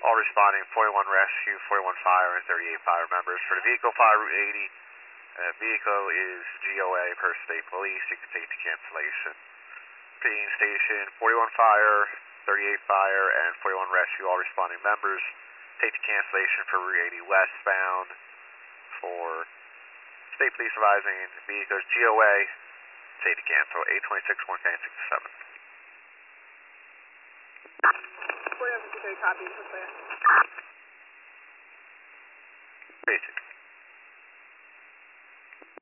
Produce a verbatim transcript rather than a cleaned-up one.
All responding, forty-one rescue, forty-one fire, and thirty-eight fire members. For the vehicle, fire Route eighty. Uh, vehicle is G O A per state police. You can take the cancellation. Repeating station, forty-one fire, thirty-eight fire, and forty-one rescue. All responding members. Take the cancellation for Route eighty westbound. For state police advising vehicles G O A. Take the cancel. eight twenty-six, one sixty-seven. forty-one fifty-three, copy. Clear. Basic.